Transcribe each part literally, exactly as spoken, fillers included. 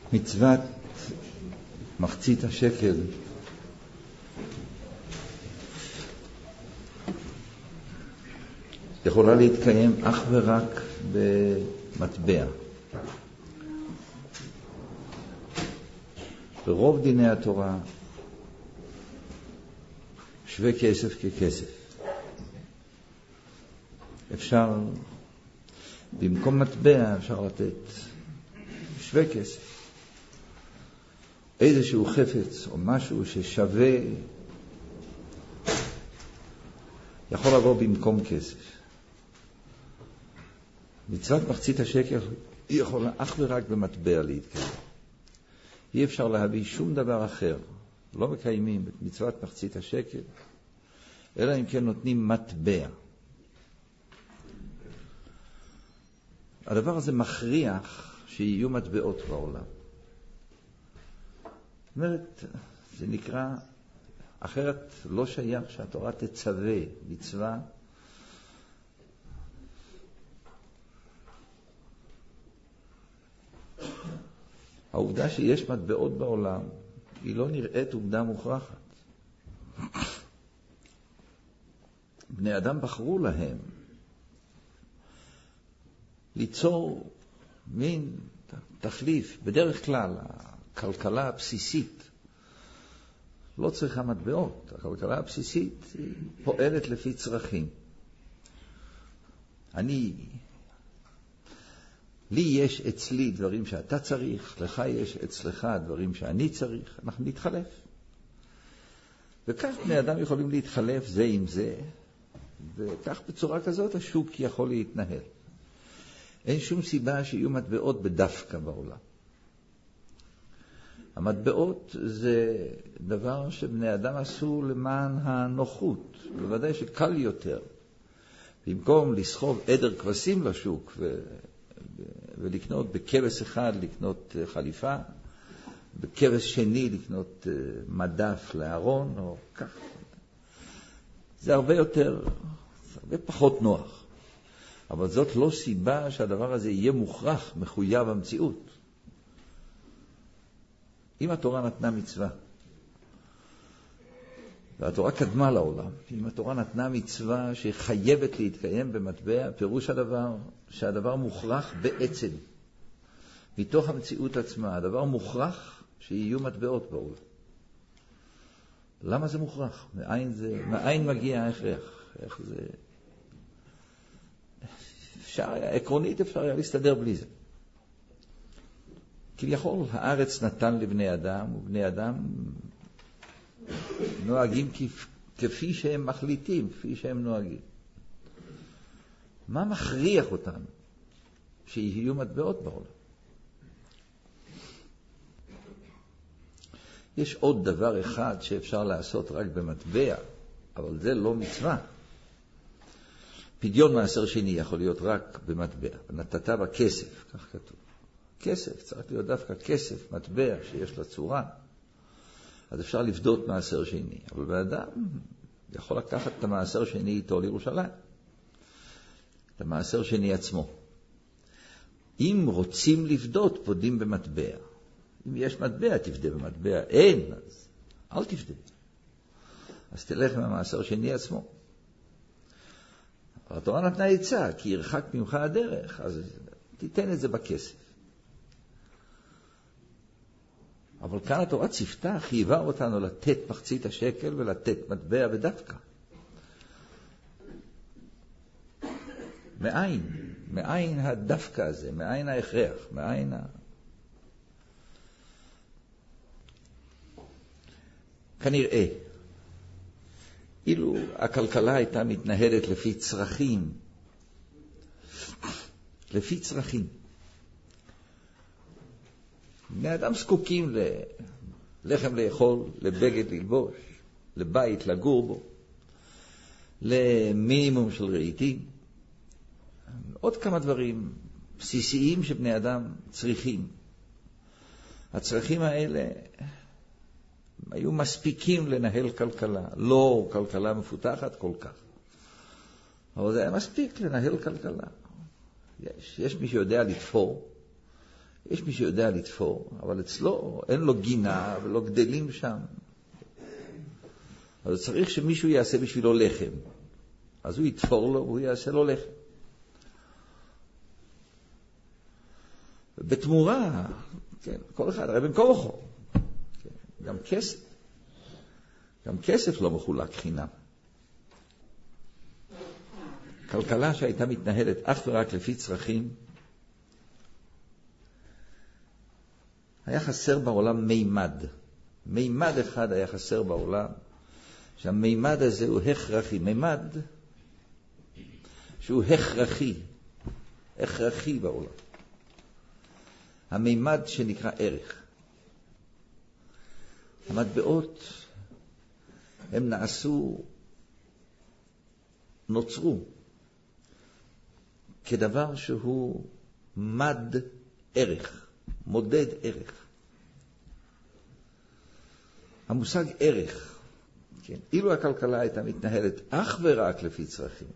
מצוות מחצית השקל יכולה להתקיים אך ורק במטבע. ברוב דיני התורה שווה כסף ככסף. אפשר, במקום מטבע אפשר לתת שווה כסף. איזשהו חפץ או משהו ששווה יכול לבוא במקום כסף. מצוות מחצית השקל היא יכולה אך ורק במטבע להתקיים. אי אפשר להביא שום דבר אחר. לא מקיימים את מצוות מחצית השקל, אלא אם כן נותנים מטבע. הדבר הזה מכריח שיהיו מטבעות בעולם. זאת אומרת, זה נקרא, אחרת לא שייך שהתורה תצווה מצווה. העובדה שיש מטבעות בעולם היא לא נראית עובדה מוכרחת. בני אדם בחרו להם ליצור מין תחליף. בדרך כלל הכלכלה הבסיסית לא צריכה מטבעות. הכלכלה הבסיסית היא פועלת לפי צרכים. אני, לי יש אצלי דברים שאתה צריך, לך יש אצלך דברים שאני צריך, אנחנו נתחלף. וכך בני אדם יכולים להתחלף זה עם זה, וכך בצורה כזאת השוק יכול להתנהל. אין שום סיבה שיהיו מטבעות בדווקא בעולם. המטבעות זה דבר שבני אדם עשו למען הנוחות, בוודאי שקל יותר. במקום לסחוב עדר כבשים לשוק ו... ולקנות בכבש אחד לקנות חליפה, בכבש שני לקנות מדף לארון או כך. זה הרבה יותר, זה הרבה פחות נוח. אבל זאת לא סיבה שהדבר הזה יהיה מוכרח, מחויב המציאות. אם התורה נתנה מצווה, והתורה קדמה לעולם, אם התורה נתנה מצווה שחייבת להתקיים במטבע, פירוש הדבר שהדבר מוכרח בעצם, מתוך המציאות עצמה, הדבר מוכרח שיהיו מטבעות בעולם. למה זה מוכרח? מאין זה, מאין מגיע ההכרח? איך זה? אפשר, עקרונית אפשר היה להסתדר בלי זה. כביכול הארץ נתן לבני אדם, ובני אדם נוהגים כפי שהם מחליטים, כפי שהם נוהגים. מה מכריח אותנו שיהיו מטבעות בעולם? יש עוד דבר אחד שאפשר לעשות רק במטבע, אבל זה לא מצווה. פדיון מעשר שני יכול להיות רק במטבע. נתת בכסף, כך כתוב. כסף, צריך להיות דווקא כסף, מטבע שיש לה צורה. אז אפשר לפדות מעשר שני. אבל באדם יכול לקחת את המעשר שני איתו לירושלים. את המעשר שני עצמו. אם רוצים לפדות, פודים במטבע. אם יש מטבע, תפדה במטבע. אין, אז אל תפדה. אז תלך עם המעשר שני עצמו. אבל התורה נתנה עצה, כי ירחק ממך הדרך, אז תיתן את זה בכסף. אבל כאן התורה צפתה, חייבה אותנו לתת מחצית השקל ולתת מטבע בדווקא. מאין? מאין הדווקא הזה? מאין ההכרח? מאין ה... כנראה, אילו הכלכלה הייתה מתנהלת לפי צרכים, לפי צרכים, בני אדם זקוקים ללחם לאכול, לבגד ללבוש, לבית לגור בו, למינימום של רהיטים, עוד כמה דברים בסיסיים שבני אדם צריכים. הצרכים האלה היו מספיקים לנהל כלכלה, לא כלכלה מפותחת כל כך, אבל זה היה מספיק לנהל כלכלה. יש, יש מי שיודע לתפור, יש מי שיודע לתפור, אבל אצלו אין לו גינה ולא גדלים שם. אז צריך שמישהו יעשה בשבילו לחם. אז הוא יתפור לו והוא יעשה לו לחם. בתמורה, כן, כל אחד, הרי בין כל אוכו. כן, גם כסף. גם כסף לא מחולק חינם. כלכלה שהייתה מתנהלת אך ורק לפי צרכים, היה חסר בעולם מימד. מימד אחד היה חסר בעולם, שהמימד הזה הוא הכרחי. מימד שהוא הכרחי, הכרחי בעולם. המימד שנקרא ערך. המטבעות הם נעשו, נוצרו, כדבר שהוא מד ערך, מודד ערך. המושג ערך, כן, אילו הכלכלה הייתה מתנהלת אך ורק לפי צרכים,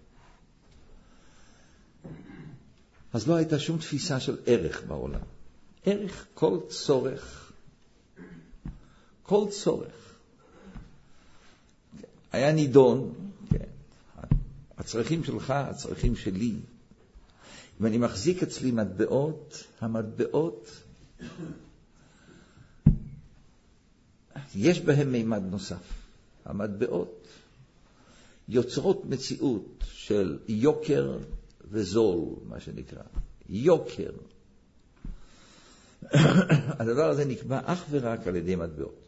אז לא הייתה שום תפיסה של ערך בעולם. ערך, כל צורך, כל צורך. היה נידון, כן, הצרכים שלך, הצרכים שלי. אם אני מחזיק אצלי מטבעות, המטבעות, יש בהם מימד נוסף. המטבעות יוצרות מציאות של יוקר וזול, מה שנקרא. יוקר. הדבר הזה נקבע אך ורק על ידי מטבעות.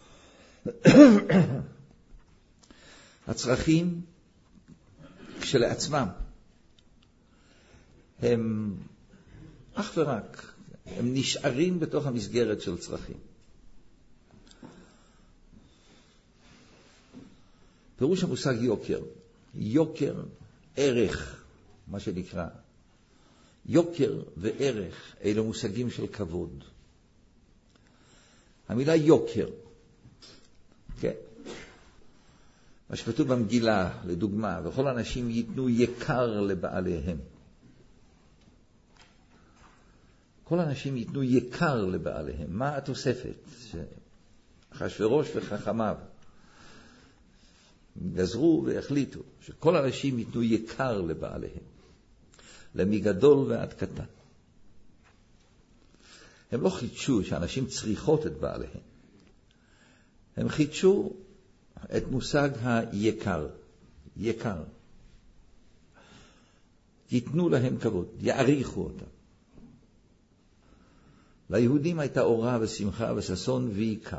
הצרכים כשלעצמם הם אך ורק, הם נשארים בתוך המסגרת של צרכים. פירוש המושג יוקר, יוקר, ערך, מה שנקרא. יוקר וערך, אלו מושגים של כבוד. המילה יוקר, כן. מה שכתוב במגילה, לדוגמה, וכל אנשים ייתנו יקר לבעליהם. כל אנשים ייתנו יקר לבעליהם. מה התוספת? אחשוורוש וחכמיו גזרו והחליטו שכל אנשים ייתנו יקר לבעליהם, למגדול ועד קטן. הם לא חידשו שאנשים צריכות את בעליהם. הם חידשו את מושג היקר. יקר. ייתנו להם כבוד, יעריכו אותם. ליהודים הייתה אורה ושמחה וששון ויקר.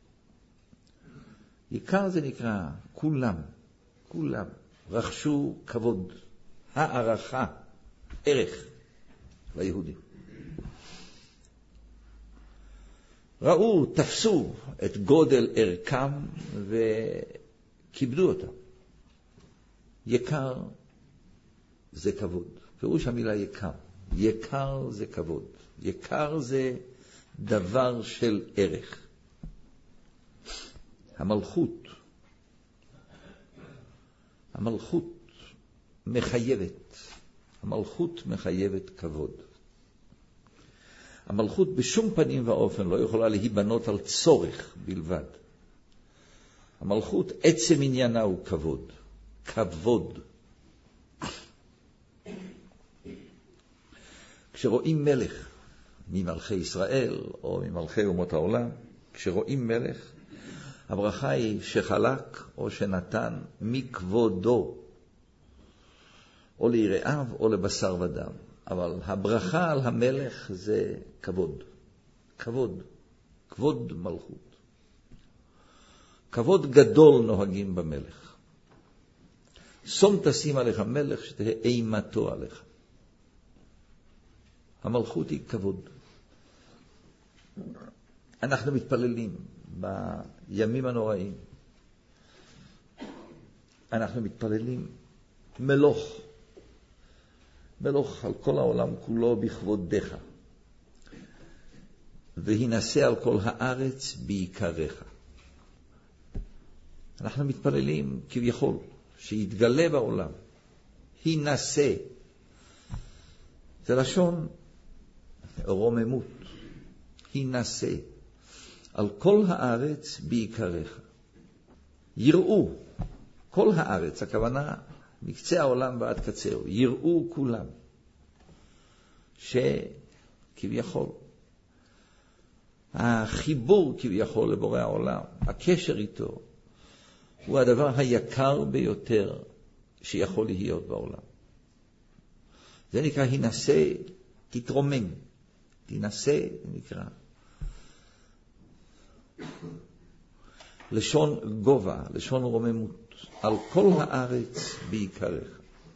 יקר זה נקרא כולם, כולם רכשו כבוד, הערכה, ערך ליהודים. ראו, תפסו את גודל ערכם וכיבדו אותם. יקר זה כבוד. פירוש המילה יקר. יקר זה כבוד. יקר זה דבר של ערך. המלכות, המלכות מחייבת, המלכות מחייבת כבוד. המלכות בשום פנים ואופן לא יכולה להיבנות על צורך בלבד. המלכות, עצם עניינה הוא כבוד. כבוד. כשרואים מלך ממלכי ישראל או ממלכי אומות העולם, כשרואים מלך, הברכה היא שחלק או שנתן מכבודו, או ליראיו או לבשר ודם. אבל הברכה על המלך זה כבוד. כבוד. כבוד מלכות. כבוד גדול נוהגים במלך. שום תשים עליך מלך שתהיה אימתו עליך. המלכות היא כבוד. אנחנו מתפללים בימים הנוראים. אנחנו מתפללים מלוך. מלוך על כל העולם כולו בכבודך. והינשא על כל הארץ בעיקרך. אנחנו מתפללים כביכול שיתגלה בעולם. הינשא. זה לשון רוממות. הינשא על כל הארץ בעיקריך. יראו כל הארץ, הכוונה מקצה העולם ועד קצהו, יראו כולם שכביכול החיבור כביכול לבורא העולם, הקשר איתו, הוא הדבר היקר ביותר שיכול להיות בעולם. זה נקרא הינשא, תתרומם, תינשא, זה נקרא. לשון גובה, לשון רוממות, על כל הארץ בעיקריך.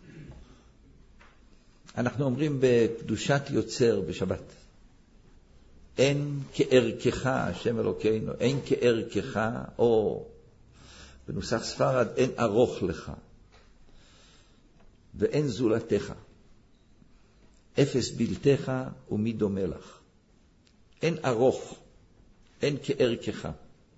אנחנו אומרים בקדושת יוצר בשבת, אין כערכך, השם אלוקינו, אין כערכך, או בנוסח ספרד, אין ארוך לך, ואין זולתך, אפס בלתך ומי דומה לך. אין ארוך, אין כערכך.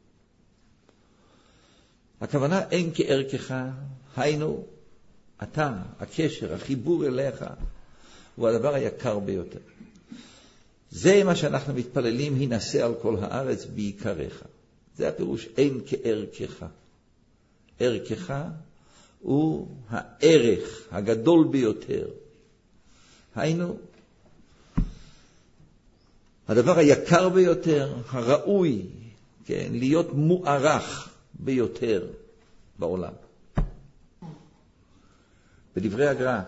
הכוונה אין כערכך, היינו, אתה, הקשר, החיבור אליך, הוא הדבר היקר ביותר. זה מה שאנחנו מתפללים, הינשא על כל הארץ בעיקריך. זה הפירוש, אין כערכך. ערכך הוא הערך הגדול ביותר. היינו, הדבר היקר ביותר, הראוי, כן, להיות מוערך ביותר בעולם. בדברי הגר"א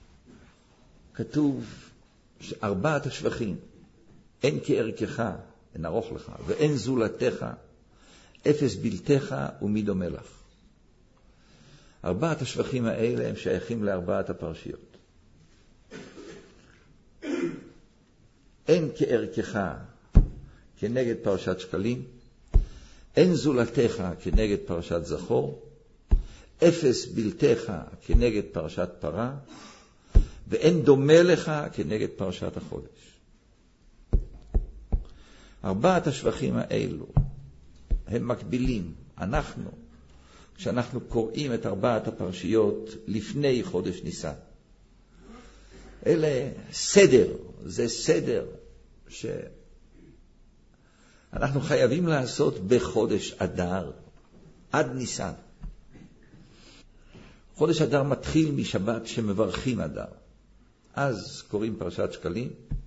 כתוב שארבעת השבחים, אין כערכך, אין ארוך לך, ואין זולתך, אפס בלתך ומי דומה לך. ארבעת השבחים האלה הם שייכים לארבעת הפרשיות. אין כערכך כנגד פרשת שקלים, אין זולתך כנגד פרשת זכור, אפס בלתך כנגד פרשת פרה, ואין דומה לך כנגד פרשת החודש. ארבעת השבחים האלו הם מקבילים. אנחנו, כשאנחנו קוראים את ארבעת הפרשיות לפני חודש ניסן, אלה סדר, זה סדר שאנחנו חייבים לעשות בחודש אדר עד ניסן. חודש אדר מתחיל משבת שמברכים אדר. אז קוראים פרשת שקלים.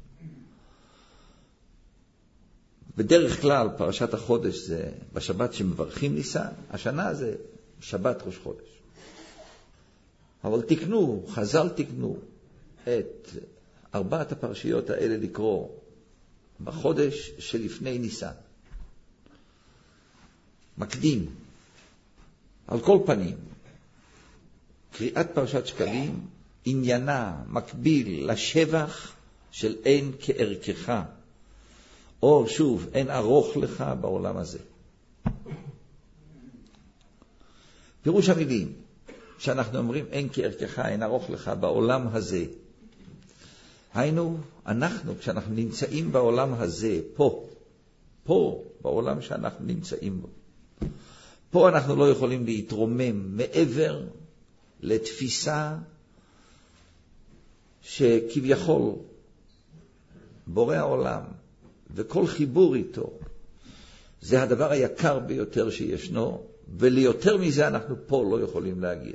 בדרך כלל פרשת החודש זה בשבת שמברכים ניסן. השנה זה שבת ראש חודש. אבל תקנו, חז"ל תקנו את ארבעת הפרשיות האלה לקרוא בחודש שלפני ניסן. מקדים. על כל פנים, קריאת פרשת שקלים עניינה מקביל לשבח של אין כערכך, או שוב, אין ארוך לך בעולם הזה. פירוש המילים שאנחנו אומרים אין כערכך, אין ארוך לך בעולם הזה. היינו, אנחנו, כשאנחנו נמצאים בעולם הזה, פה, פה, בעולם שאנחנו נמצאים בו, פה אנחנו לא יכולים להתרומם מעבר לתפיסה שכביכול בורא העולם וכל חיבור איתו זה הדבר היקר ביותר שישנו, וליותר מזה אנחנו פה לא יכולים להגיע.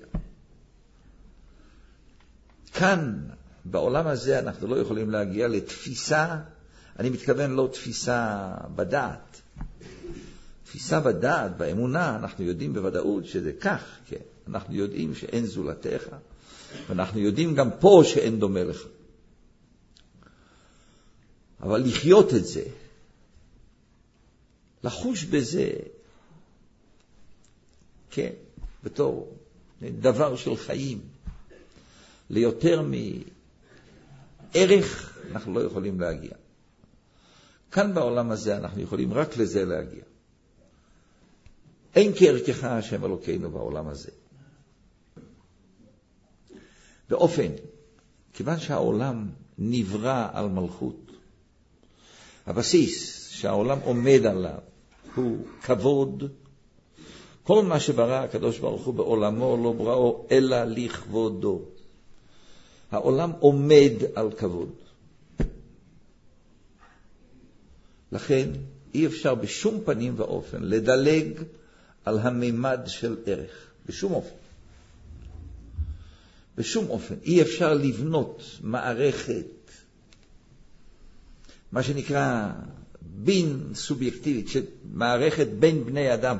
כאן בעולם הזה אנחנו לא יכולים להגיע לתפיסה, אני מתכוון לא תפיסה בדעת. תפיסה בדעת, באמונה, אנחנו יודעים בוודאות שזה כך, כן. אנחנו יודעים שאין זולתך, ואנחנו יודעים גם פה שאין דומה לך. אבל לחיות את זה, לחוש בזה, כן, בתור דבר של חיים, ליותר מערך אנחנו לא יכולים להגיע. כאן בעולם הזה אנחנו יכולים רק לזה להגיע. אין כערכך השם אלוקינו בעולם הזה. באופן, כיוון שהעולם נברא על מלכות, הבסיס שהעולם עומד עליו הוא כבוד. כל מה שברא הקדוש ברוך הוא בעולמו לא בראו אלא לכבודו. העולם עומד על כבוד. לכן אי אפשר בשום פנים ואופן לדלג על המימד של ערך. בשום אופן. בשום אופן. אי אפשר לבנות מערכת, מה שנקרא בין סובייקטיבית, מערכת בין בני אדם,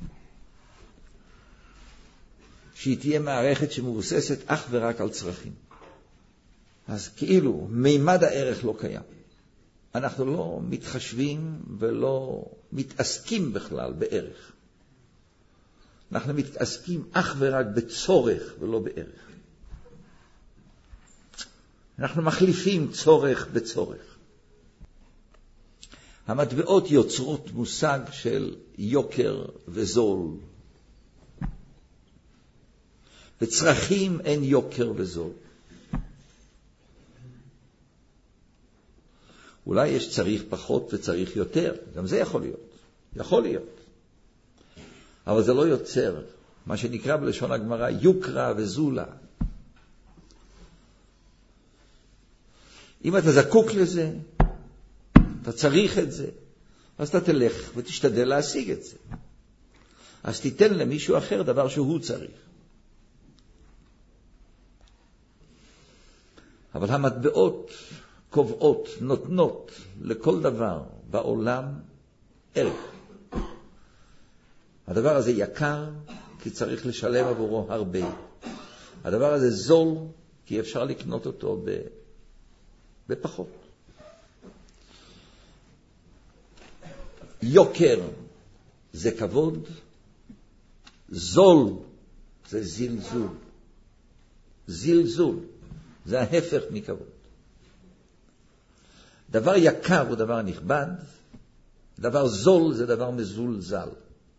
שהיא תהיה מערכת שמבוססת אך ורק על צרכים. אז כאילו מימד הערך לא קיים. אנחנו לא מתחשבים ולא מתעסקים בכלל בערך. אנחנו מתעסקים אך ורק בצורך ולא בערך. אנחנו מחליפים צורך בצורך. המטבעות יוצרות מושג של יוקר וזול. בצרכים אין יוקר וזול. אולי יש צריך פחות וצריך יותר, גם זה יכול להיות. יכול להיות. אבל זה לא יוצר, מה שנקרא בלשון הגמרא, יוקרה וזולה. אם אתה זקוק לזה, אתה צריך את זה, אז אתה תלך ותשתדל להשיג את זה. אז תיתן למישהו אחר דבר שהוא צריך. אבל המטבעות קובעות, נותנות לכל דבר בעולם ערך. הדבר הזה יקר כי צריך לשלם עבורו הרבה. הדבר הזה זול כי אפשר לקנות אותו בפחות. יוקר זה כבוד, זול זה זלזול. זלזול זה ההפך מכבוד. דבר יקר הוא דבר נכבד, דבר זול זה דבר מזולזל.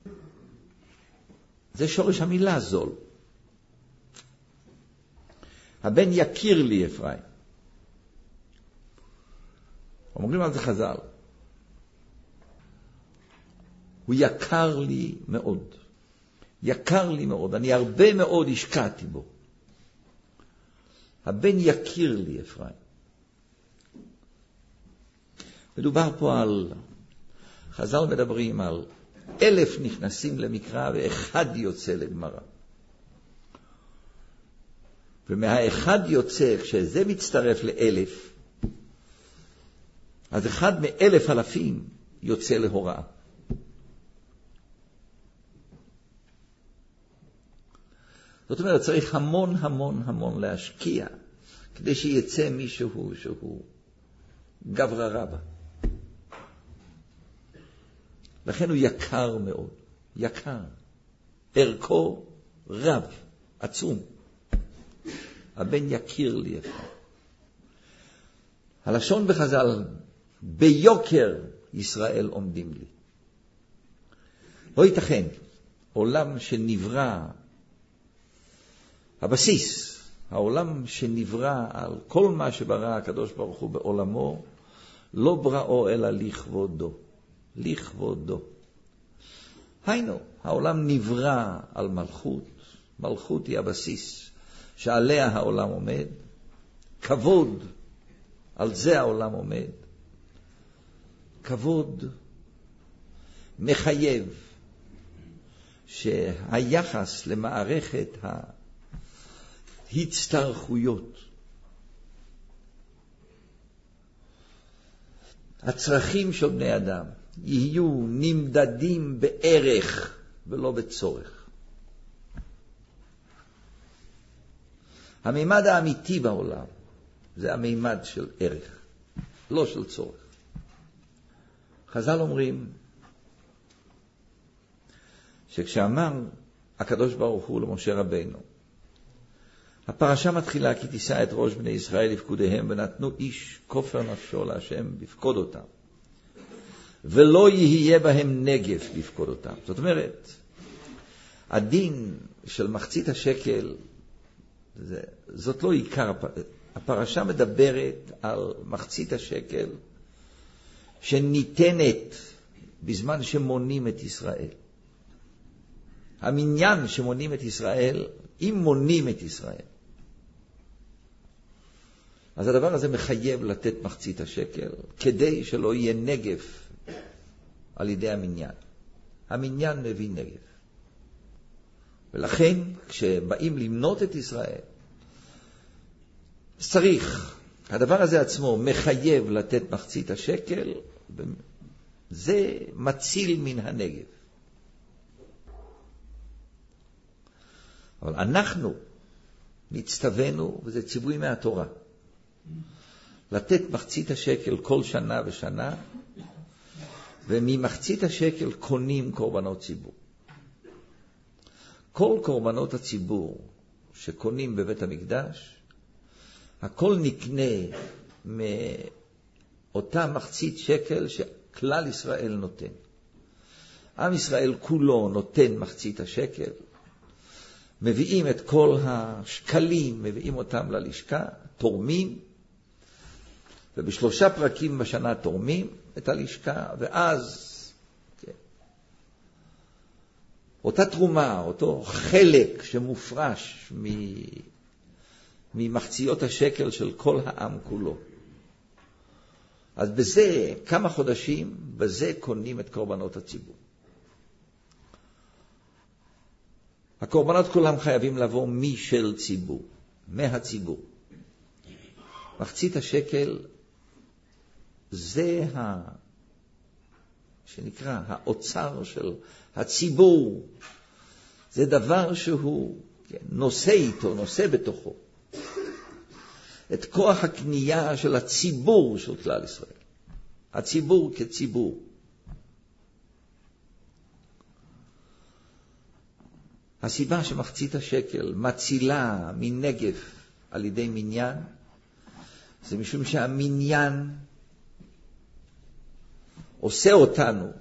זה שורש המילה זול. הבן יכיר לי אפרים. אומרים על זה חז"ל. הוא יקר לי מאוד. יקר לי מאוד. אני הרבה מאוד השקעתי בו. הבן יכיר לי אפרים. מדובר פה על, חז"ל מדברים על אלף נכנסים למקרא ואחד יוצא לגמרא. ומהאחד יוצא, כשזה מצטרף לאלף, אז אחד מאלף אלפים יוצא להוראה. זאת אומרת, צריך המון המון המון להשקיע, כדי שיצא מישהו שהוא גברא רבא. לכן הוא יקר מאוד, יקר. ערכו רב, עצום. הבן יכיר לי אפרים. הלשון בחז"ל, ביוקר ישראל עומדים לי. לא ייתכן, עולם שנברא, הבסיס, העולם שנברא על כל מה שברא הקדוש ברוך הוא בעולמו, לא בראו אלא לכבודו. לכבודו. היינו, העולם נברא על מלכות. מלכות היא הבסיס שעליה העולם עומד. כבוד, על זה העולם עומד. כבוד מחייב שהיחס למערכת ההצטרכויות, הצרכים של בני אדם, יהיו נמדדים בערך ולא בצורך. המימד האמיתי בעולם זה המימד של ערך, לא של צורך. חז"ל אומרים שכשאמר הקדוש ברוך הוא למשה רבינו, הפרשה מתחילה כי תישא את ראש בני ישראל לפקודיהם ונתנו איש כופר נפשו להשם לפקוד אותם. ולא יהיה בהם נגף לפקוד אותם. זאת אומרת, הדין של מחצית השקל, זה, זאת לא עיקר, הפרשה מדברת על מחצית השקל שניתנת בזמן שמונים את ישראל. המניין שמונים את ישראל, אם מונים את ישראל, אז הדבר הזה מחייב לתת מחצית השקל, כדי שלא יהיה נגף על ידי המניין. המניין מביא נגב. ולכן, כשבאים למנות את ישראל, צריך, הדבר הזה עצמו מחייב לתת מחצית השקל, זה מציל מן הנגב. אבל אנחנו נצטווינו, וזה ציווי מהתורה, לתת מחצית השקל כל שנה ושנה, וממחצית השקל קונים קורבנות ציבור. כל קורבנות הציבור שקונים בבית המקדש, הכל נקנה מאותה מחצית שקל שכלל ישראל נותן. עם ישראל כולו נותן מחצית השקל, מביאים את כל השקלים, מביאים אותם ללשכה, תורמים, ובשלושה פרקים בשנה תורמים את הלשכה, ואז כן, אותה תרומה, אותו חלק שמופרש ממחציות השקל של כל העם כולו. אז בזה, כמה חודשים, בזה קונים את קורבנות הציבור. הקורבנות כולם חייבים לבוא משל ציבור, מהציבור. מחצית השקל זה ה... שנקרא האוצר של הציבור. זה דבר שהוא כן, נושא איתו, נושא בתוכו. את כוח הקנייה של הציבור של כלל ישראל. הציבור כציבור. הסיבה שמחצית השקל מצילה מנגף על ידי מניין, זה משום שהמניין עושה אותנו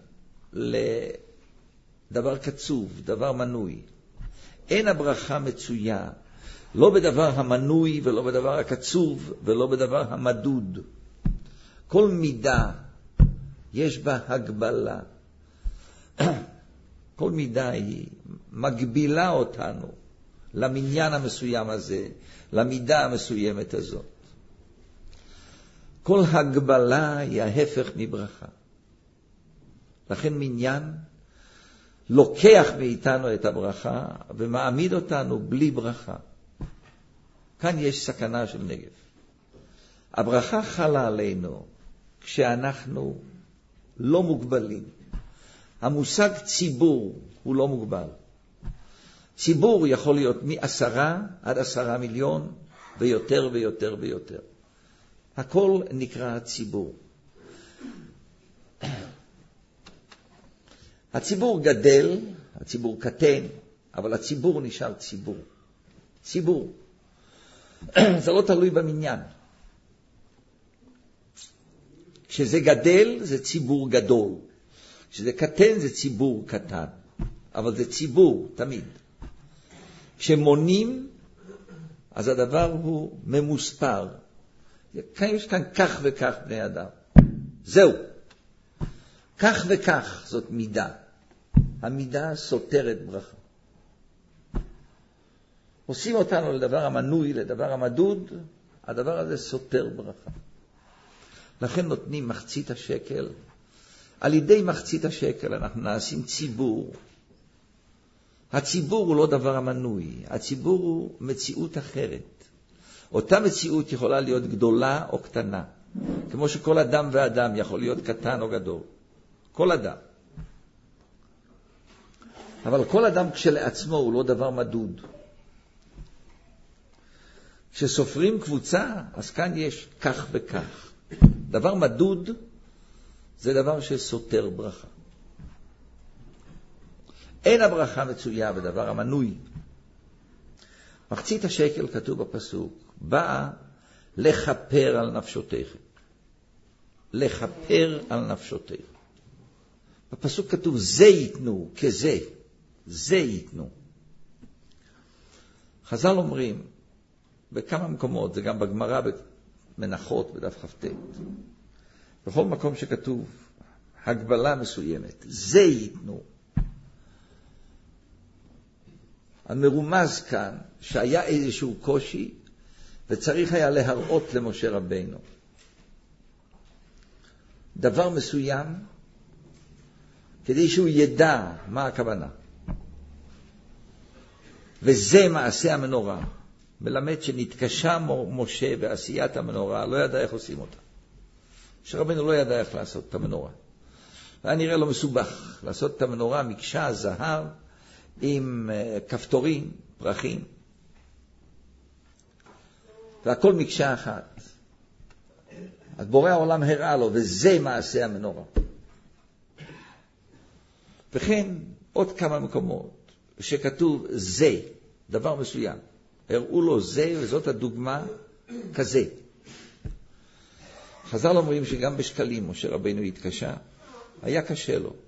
לדבר קצוב, דבר מנוי. אין הברכה מצויה, לא בדבר המנוי ולא בדבר הקצוב ולא בדבר המדוד. כל מידה יש בה הגבלה. כל מידה היא מגבילה אותנו למניין המסוים הזה, למידה המסוימת הזאת. כל הגבלה היא ההפך מברכה. לכן מניין לוקח מאיתנו את הברכה ומעמיד אותנו בלי ברכה. כאן יש סכנה של נגף. הברכה חלה עלינו כשאנחנו לא מוגבלים. המושג ציבור הוא לא מוגבל. ציבור יכול להיות מעשרה עד עשרה מיליון ויותר ויותר ויותר. הכל נקרא ציבור. הציבור גדל, הציבור קטן, אבל הציבור נשאר ציבור. ציבור. זה לא תלוי במניין. כשזה גדל זה ציבור גדול. כשזה קטן זה ציבור קטן. אבל זה ציבור תמיד. כשמונים אז הדבר הוא ממוספר. יש כאן כך וכך בני אדם. זהו. כך וכך זאת מידה. המידה סותרת ברכה. עושים אותנו לדבר המנוי, לדבר המדוד, הדבר הזה סותר ברכה. לכן נותנים מחצית השקל. על ידי מחצית השקל אנחנו נעשים ציבור. הציבור הוא לא דבר המנוי, הציבור הוא מציאות אחרת. אותה מציאות יכולה להיות גדולה או קטנה. כמו שכל אדם ואדם יכול להיות קטן או גדול. כל אדם. אבל כל אדם כשלעצמו הוא לא דבר מדוד. כשסופרים קבוצה, אז כאן יש כך וכך. דבר מדוד זה דבר שסותר ברכה. אין הברכה מצויה בדבר המנוי. מחצית השקל כתוב בפסוק, באה לחפר על נפשותיכם. לחפר על נפשותיכם. בפסוק כתוב זה ייתנו, כזה, זה ייתנו. חז"ל אומרים, בכמה מקומות, זה גם בגמרא במנחות בדף כ"ט, בכל מקום שכתוב הגבלה מסוימת, זה ייתנו. המרומז כאן שהיה איזשהו קושי וצריך היה להראות למשה רבינו דבר מסוים כדי שהוא ידע מה הכוונה. וזה מעשה המנורה. מלמד שנתקשה משה בעשיית המנורה, לא ידע איך עושים אותה. שרבנו לא ידע איך לעשות את המנורה. היה נראה לו מסובך לעשות את המנורה, מקשה זהב עם כפתורים, פרחים. והכל מקשה אחת. אז בורא העולם הראה לו, וזה מעשה המנורה. וכן עוד כמה מקומות שכתוב זה, דבר מסוים. הראו לו זה, וזאת הדוגמה כזה. חז"ל אומרים שגם בשקלים, משה רבינו התקשה, היה קשה לו.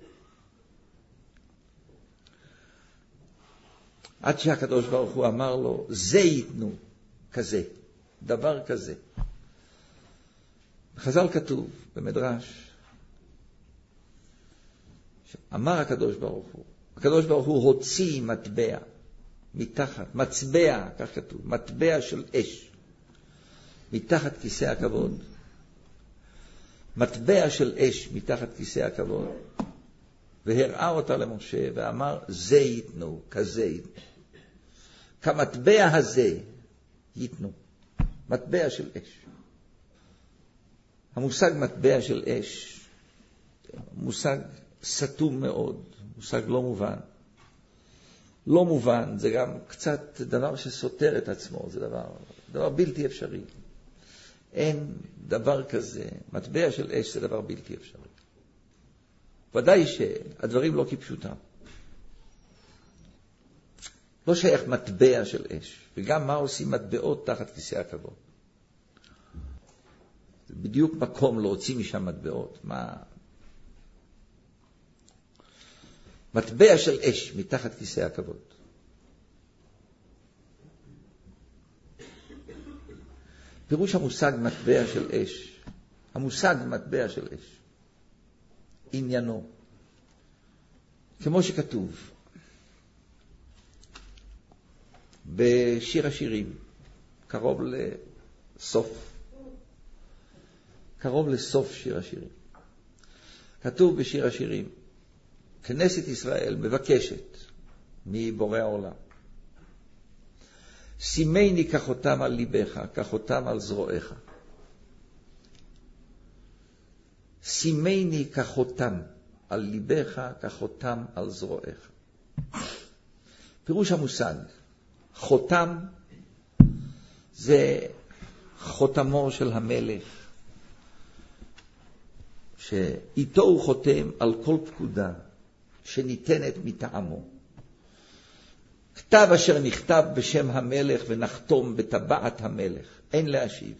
עד שהקדוש ברוך הוא אמר לו, זה ייתנו, כזה, דבר כזה. חז"ל כתוב במדרש, אמר הקדוש ברוך הוא, הקדוש ברוך הוא הוציא מטבע מתחת, מצבע, כך כתוב, מטבע של אש, מתחת כיסא הכבוד, מטבע של אש מתחת כיסא הכבוד, והראה אותה למשה ואמר, זה ייתנו, כזה ייתנו. כמטבע הזה ייתנו, מטבע של אש. המושג מטבע של אש, מושג סתום מאוד, מושג לא מובן. לא מובן, זה גם קצת דבר שסותר את עצמו, זה דבר, דבר בלתי אפשרי. אין דבר כזה, מטבע של אש זה דבר בלתי אפשרי. ודאי שהדברים לא כפשוטם. לא שייך מטבע של אש, וגם מה עושים מטבעות תחת כיסא הכבוד. זה בדיוק מקום להוציא משם מטבעות. מה... מטבע של אש מתחת כיסא הכבוד. פירוש המושג מטבע של אש, המושג מטבע של אש, עניינו, כמו שכתוב בשיר השירים, קרוב לסוף, קרוב לסוף שיר השירים. כתוב בשיר השירים, כנסת ישראל מבקשת מבורא העולם, שימני כחותם על ליבך, כחותם על זרועך. שימני כחותם על ליבך, כחותם על זרועך. פירוש המושג, חותם זה חותמו של המלך, שאיתו הוא חותם על כל פקודה שניתנת מטעמו. כתב אשר נכתב בשם המלך ונחתום בטבעת המלך, אין להשיב.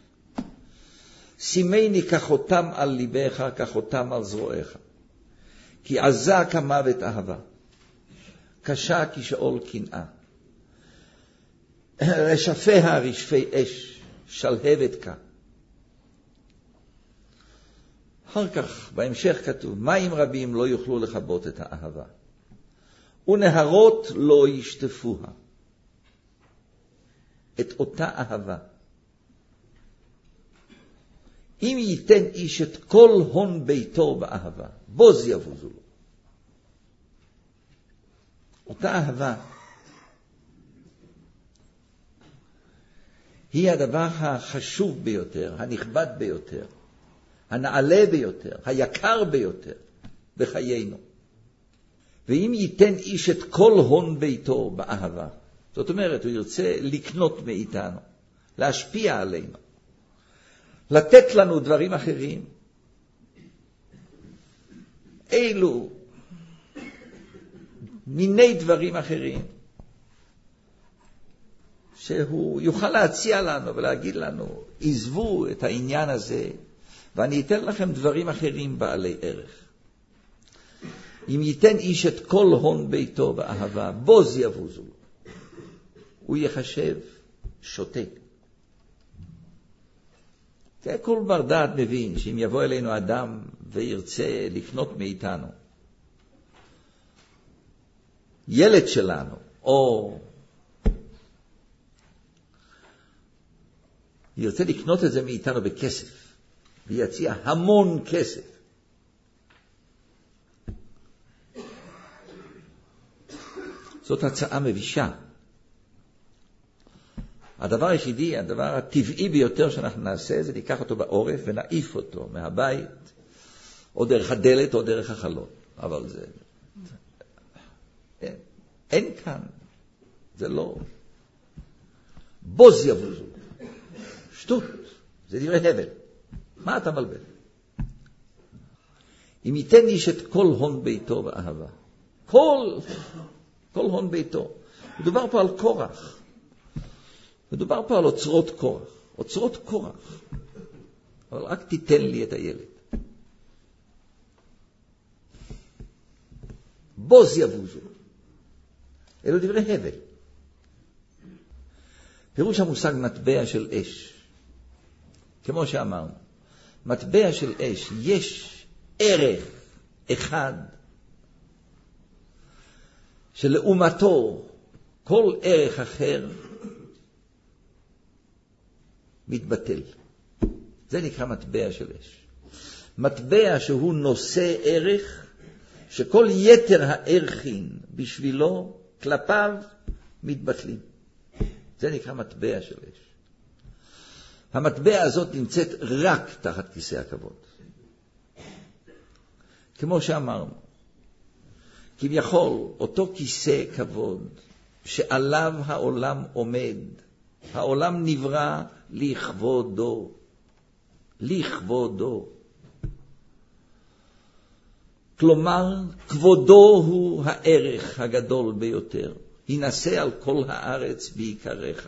שימני כחותם על ליבך, כחותם על זרועך. כי עזה כמוות אהבה, קשה כשאול קנאה. רשפיה רשפי אש, שלהבת כה. אחר כך, בהמשך כתוב, מים רבים לא יוכלו לכבות את האהבה. ונהרות לא ישטפוה. את אותה אהבה. אם ייתן איש את כל הון ביתו באהבה, בוז יבוזו לו. אותה אהבה היא הדבר החשוב ביותר, הנכבד ביותר, הנעלה ביותר, היקר ביותר בחיינו. ואם ייתן איש את כל הון ביתו באהבה, זאת אומרת, הוא ירצה לקנות מאיתנו, להשפיע עלינו, לתת לנו דברים אחרים, אילו מיני דברים אחרים, שהוא יוכל להציע לנו ולהגיד לנו, עזבו את העניין הזה, ואני אתן לכם דברים אחרים בעלי ערך. אם ייתן איש את כל הון ביתו באהבה, בוז יבוזו לו. הוא יחשב שוטה. כל בר דעת מבין שאם יבוא אלינו אדם וירצה לקנות מאיתנו, ילד שלנו, או ירצה לקנות את זה מאיתנו בכסף, ויציע המון כסף, זאת הצעה מבישה. הדבר היחידי, הדבר הטבעי ביותר שאנחנו נעשה, זה ניקח אותו בעורף ונעיף אותו מהבית, או דרך הדלת או דרך החלון. אבל זה... אין, אין כאן. זה לא... בוז יבוזו. שטות. זה דברי הבל. מה אתה מלבל? אם ייתן איש את כל הון ביתו באהבה. כל, כל הון ביתו. מדובר פה על קורח. מדובר פה על אוצרות קורח. אוצרות קורח. אבל רק תיתן לי את הילד. בוז יבוזו. אלו דברי הבל. פירוש המושג מטבע של אש. כמו שאמרנו, מטבע של אש, יש ערך אחד שלעומתו כל ערך אחר מתבטל. זה נקרא מטבע של אש. מטבע שהוא נושא ערך שכל יתר הערכים בשבילו, כלפיו, מתבטלים. זה נקרא מטבע של אש. המטבע הזאת נמצאת רק תחת כיסא הכבוד. כמו שאמרנו, כביכול אותו כיסא כבוד שעליו העולם עומד, העולם נברא לכבודו, לכבודו. כלומר, כבודו הוא הערך הגדול ביותר. ינסה על כל הארץ בעיקריך.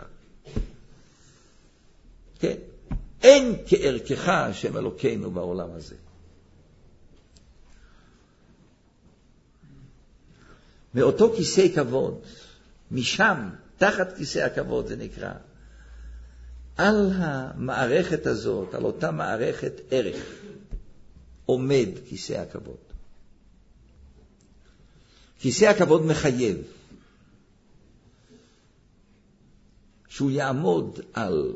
כן, אין כערכך השם אלוקינו בעולם הזה. מאותו כיסא כבוד, משם, תחת כיסא הכבוד זה נקרא, על המערכת הזאת, על אותה מערכת ערך, עומד כיסא הכבוד. כיסא הכבוד מחייב שהוא יעמוד על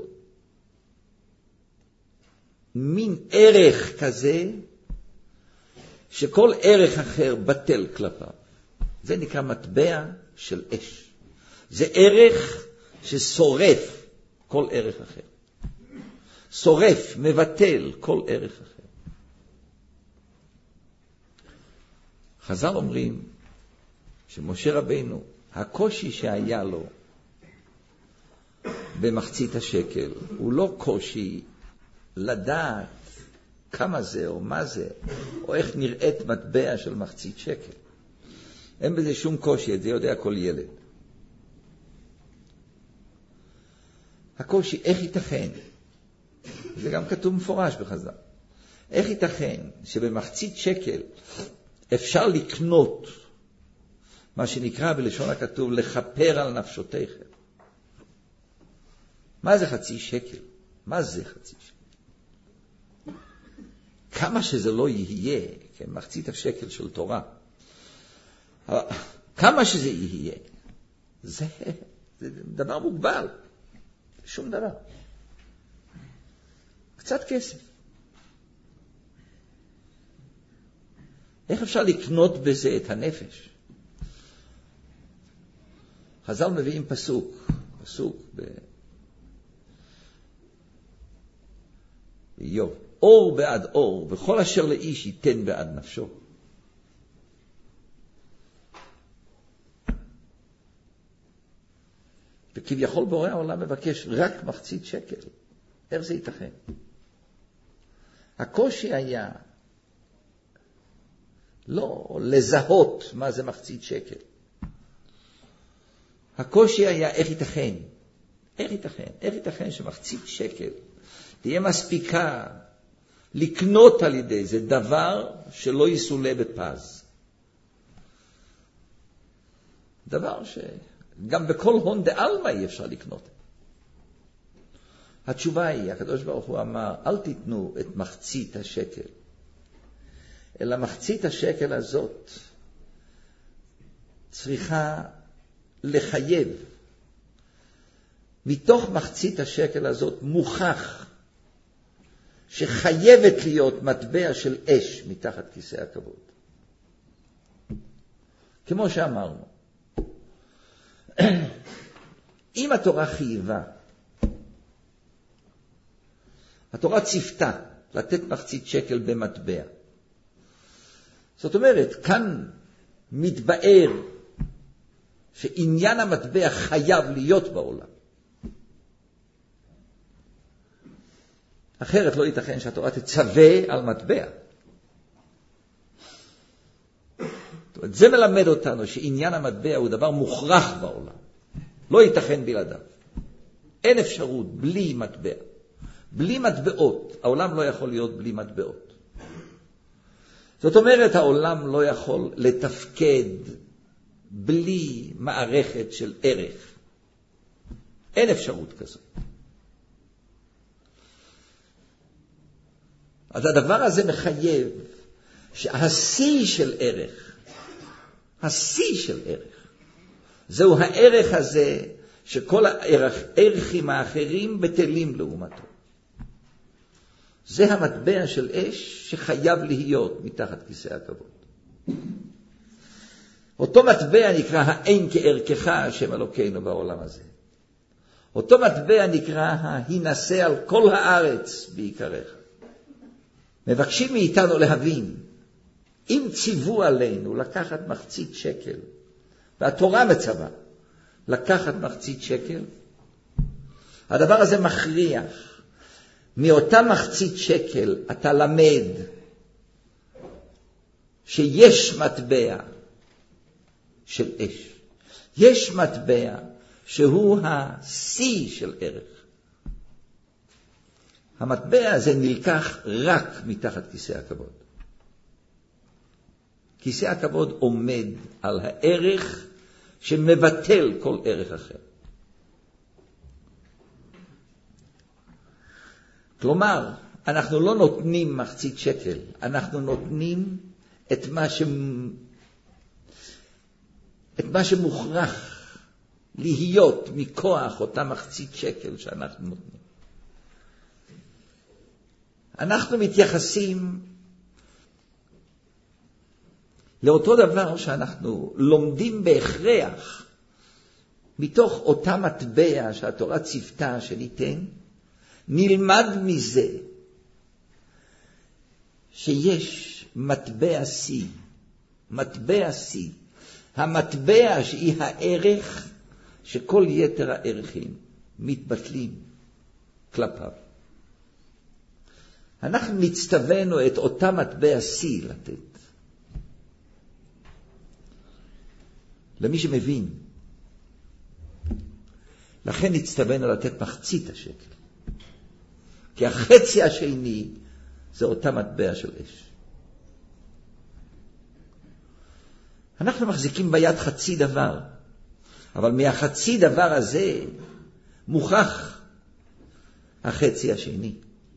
מין ערך כזה שכל ערך אחר בטל כלפיו. זה נקרא מטבע של אש. זה ערך ששורף כל ערך אחר. שורף, מבטל כל ערך אחר. חז"ל אומרים שמשה רבינו, הקושי שהיה לו במחצית השקל, הוא לא קושי לדעת כמה זה או מה זה, או איך נראית מטבע של מחצית שקל. אין בזה שום קושי, את זה יודע כל ילד. הקושי, איך ייתכן? זה גם כתוב מפורש בחז"ל. איך ייתכן שבמחצית שקל אפשר לקנות מה שנקרא בלשון הכתוב לכפר על נפשותיכם? מה זה חצי שקל? מה זה חצי שקל? כמה שזה לא יהיה, כן, מחצית השקל של תורה, כמה שזה יהיה, זה, זה דבר מוגבל, שום דבר. קצת כסף. איך אפשר לקנות בזה את הנפש? חז"ל מביאים פסוק, פסוק ב... באיוב. אור בעד אור, וכל אשר לאיש ייתן בעד נפשו. וכביכול בורא העולם מבקש רק מחצית שקל. איך זה ייתכן? הקושי היה לא לזהות מה זה מחצית שקל. הקושי היה איך ייתכן? איך ייתכן? איך ייתכן שמחצית שקל תהיה מספיקה לקנות על ידי זה דבר שלא יסולה בפז. דבר שגם בכל הון דעלמא אי אפשר לקנות. התשובה היא, הקדוש ברוך הוא אמר, אל תיתנו את מחצית השקל, אלא מחצית השקל הזאת צריכה לחייב. מתוך מחצית השקל הזאת מוכח שחייבת להיות מטבע של אש מתחת כיסא הכבוד. כמו שאמרנו, אם התורה חייבה, התורה ציפתה לתת מחצית שקל במטבע. זאת אומרת, כאן מתבאר שעניין המטבע חייב להיות בעולם. אחרת לא ייתכן שהתורה תצווה על מטבע. זה מלמד אותנו שעניין המטבע הוא דבר מוכרח בעולם. לא ייתכן בלעדיו. אין אפשרות בלי מטבע. בלי מטבעות. העולם לא יכול להיות בלי מטבעות. זאת אומרת, העולם לא יכול לתפקד בלי מערכת של ערך. אין אפשרות כזאת. אז הדבר הזה מחייב שהשיא של ערך, השיא של ערך, זהו הערך הזה שכל הערכים האחרים בטלים לעומתו. זה המטבע של אש שחייב להיות מתחת כיסא הכבוד. אותו מטבע נקרא האין כערכך השם אלוקינו בעולם הזה. אותו מטבע נקרא ההינשא על כל הארץ בעיקרך. מבקשים מאיתנו להבין, אם ציוו עלינו לקחת מחצית שקל, והתורה מצווה לקחת מחצית שקל, הדבר הזה מכריח. מאותה מחצית שקל אתה למד שיש מטבע של אש. יש מטבע שהוא השיא של ערך. המטבע הזה נלקח רק מתחת כיסא הכבוד. כיסא הכבוד עומד על הערך שמבטל כל ערך אחר. כלומר, אנחנו לא נותנים מחצית שקל, אנחנו נותנים את מה, ש... את מה שמוכרח להיות מכוח אותה מחצית שקל שאנחנו נותנים. אנחנו מתייחסים לאותו דבר שאנחנו לומדים בהכרח מתוך אותה מטבע שהתורה ציוותה שניתן, נלמד מזה שיש מטבע C, מטבע C, המטבע שהיא הערך שכל יתר הערכים מתבטלים כלפיו. אנחנו נצטווינו את אותה מטבע C לתת. למי שמבין. לכן נצטווינו לתת מחצית השקל. כי החצי השני זה אותה מטבע של אש. אנחנו מחזיקים ביד חצי דבר, אבל מהחצי דבר הזה מוכח החצי השני.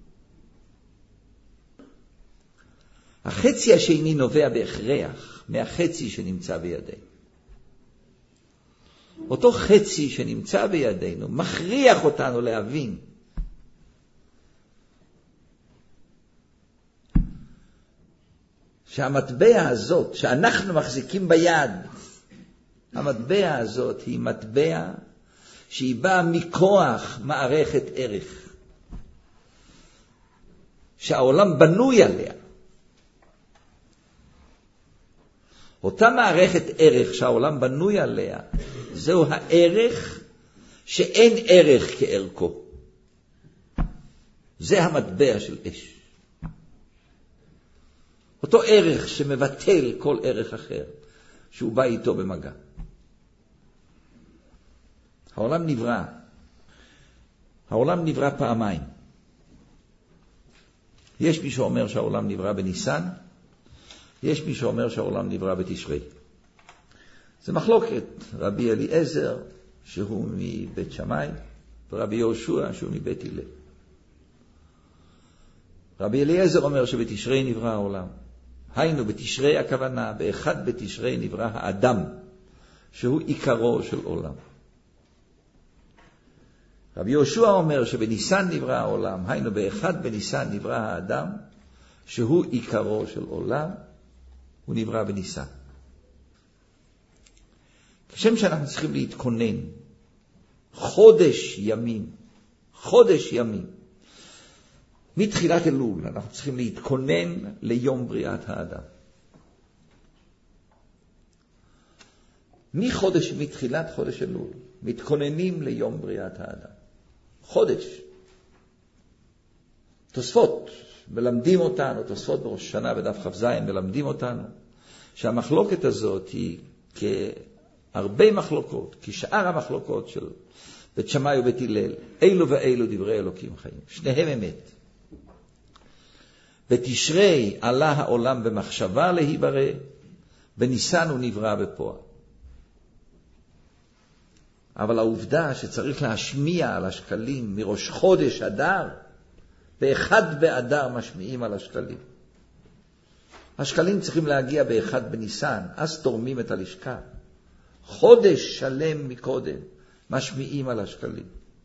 החצי השני נובע בהכרח מהחצי שנמצא בידינו. אותו חצי שנמצא בידינו מכריח אותנו להבין שהמטבע הזאת שאנחנו מחזיקים ביד, המטבע הזאת היא מטבע שהיא באה מכוח מערכת ערך שהעולם בנוי עליה. אותה מערכת ערך שהעולם בנוי עליה, זהו הערך שאין ערך כערכו. זה המטבע של אש. אותו ערך שמבטל כל ערך אחר, שהוא בא איתו במגע. העולם נברא. העולם נברא פעמיים. יש מי שאומר שהעולם נברא בניסן, יש מי שאומר שהעולם נברא בתשרי. זה מחלוקת. רבי אליעזר, שהוא מבית שמאי, ורבי יהושע, שהוא מבית הלל. רבי אליעזר אומר שבתשרי נברא העולם. היינו, בתשרי הכוונה, באחד בתשרי נברא האדם, שהוא עיקרו של עולם. רבי יהושע אומר שבניסן נברא העולם, היינו, באחד בניסן נברא האדם, שהוא עיקרו של עולם, הוא נברא בניסן. השם שאנחנו צריכים להתכונן, חודש ימים, חודש ימים. מתחילת אלול אנחנו צריכים להתכונן ליום בריאת האדם. מחודש, מתחילת חודש אלול, מתכוננים ליום בריאת האדם. חודש. תוספות, מלמדים אותנו, תוספות בראש שנה בדף כ"ז, מלמדים אותנו, שהמחלוקת הזאת היא כהרבה מחלוקות, כשאר המחלוקות של בית שמאי ובית הלל, אילו ואילו דברי אלוקים חיים, שניהם אמת. בתשרי עלה העולם במחשבה להיברא, בניסן הוא נברא בפועל. אבל העובדה שצריך להשמיע על השקלים מראש חודש אדר, באחד באדר משמיעים על השקלים. השקלים צריכים להגיע באחד בניסן, אז תורמים את הלשכה. חודש שלם מקודם משמיעים על השקלים.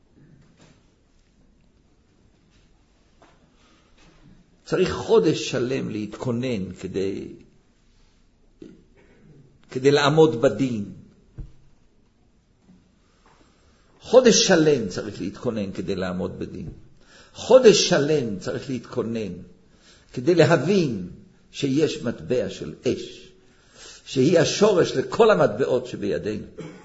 צריך חודש שלם להתכונן כדי, כדי לעמוד בדין. חודש שלם צריך להתכונן כדי לעמוד בדין. חודש שלם צריך להתכונן כדי להבין שיש מטבע של אש, שהיא השורש לכל המטבעות שבידינו.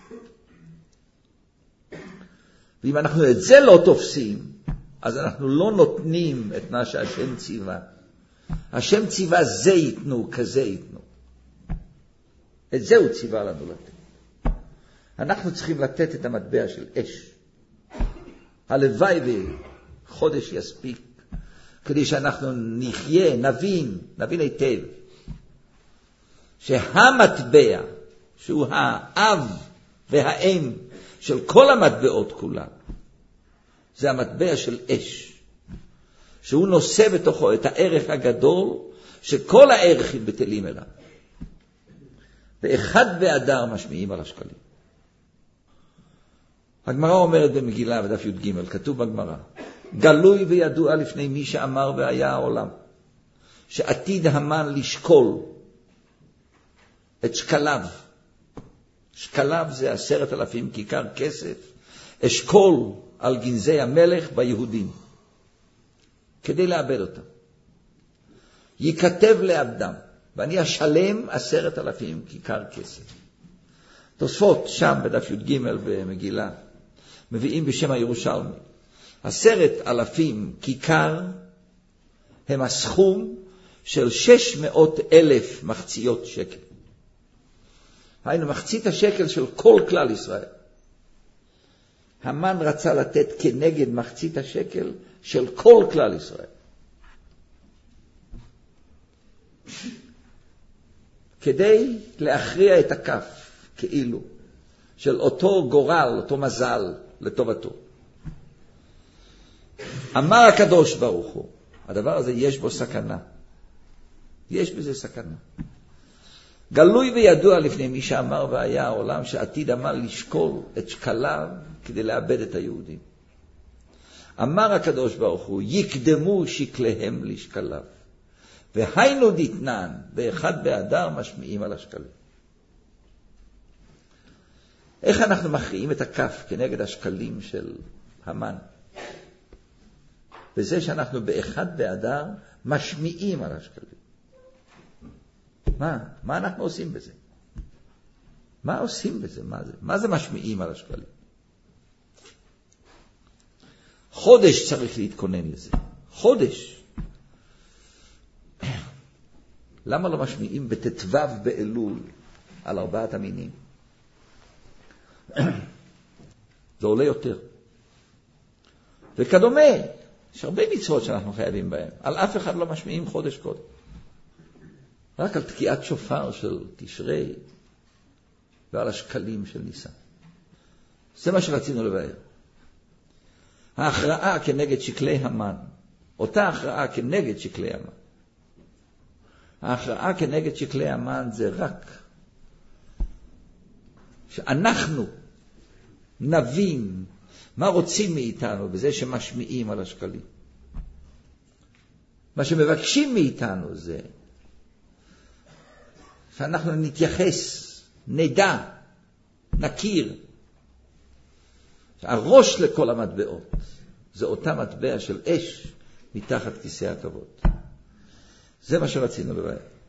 ואם אנחנו את זה לא תופסים, אז אנחנו לא נותנים את מה שהשם ציווה. השם ציווה זה ייתנו, כזה ייתנו. את זה הוא ציווה לנו לתת. אנחנו צריכים לתת את המטבע של אש. הלוואי וחודש יספיק, כדי שאנחנו נחיה, נבין, נבין היטב, שהמטבע, שהוא האב והאם של כל המטבעות כולם, זה המטבע של אש, שהוא נושא בתוכו את הערך הגדול, שכל הערכים בטלים אליו. באחד באדר משמיעים על השקלים. הגמרא אומרת במגילה בדף י"ג, כתוב בגמרא, גלוי וידוע לפני מי שאמר והיה העולם, שעתיד המן לשקול את שקליו. שקליו זה עשרת אלפים כיכר כסף, אשכול על גנזי המלך ביהודים, כדי לאבד אותם. ייכתב לאבדם, ואני אשלם עשרת אלפים כיכר כסף. תוספות שם בדף י"ג במגילה, מביאים בשם הירושלמי, עשרת אלפים כיכר הם הסכום של שש מאות אלף מחציות שקל. היינו מחצית השקל של כל כלל ישראל. המן רצה לתת כנגד מחצית השקל של כל כלל ישראל. כדי להכריע את הכף, כאילו, של אותו גורל, אותו מזל, לטובתו. אמר הקדוש ברוך הוא, הדבר הזה יש בו סכנה. יש בזה סכנה. גלוי וידוע לפני מי שאמר והיה העולם, שעתיד המן לשקול את שקליו כדי לאבד את היהודים. אמר הקדוש ברוך הוא, יקדמו שקליהם לשקליו. והיינו דתנן, באחד באדר משמיעים על השקלים. איך אנחנו מכריעים את הכף כנגד השקלים של המן? בזה שאנחנו באחד באדר משמיעים על השקלים. מה? מה אנחנו עושים בזה? מה עושים בזה? מה זה? מה זה משמיעים על השקלים? חודש צריך להתכונן לזה. חודש. למה לא משמיעים בתתוו באלול על ארבעת המינים? זה עולה יותר. וכדומה, יש הרבה מצוות שאנחנו חייבים בהם. על אף אחד לא משמיעים חודש קודם. רק על תקיעת שופר של תשרי ועל השקלים של ניסן. זה מה שרצינו לבאר. ההכרעה כנגד שקלי המן, אותה הכרעה כנגד שקלי המן. ההכרעה כנגד שקלי המן זה רק שאנחנו נבין מה רוצים מאיתנו בזה שמשמיעים על השקלים. מה שמבקשים מאיתנו זה שאנחנו נתייחס, נדע, נכיר. הראש לכל המטבעות זה אותה מטבע של אש מתחת כיסא הכבוד. זה מה שרצינו לבאר.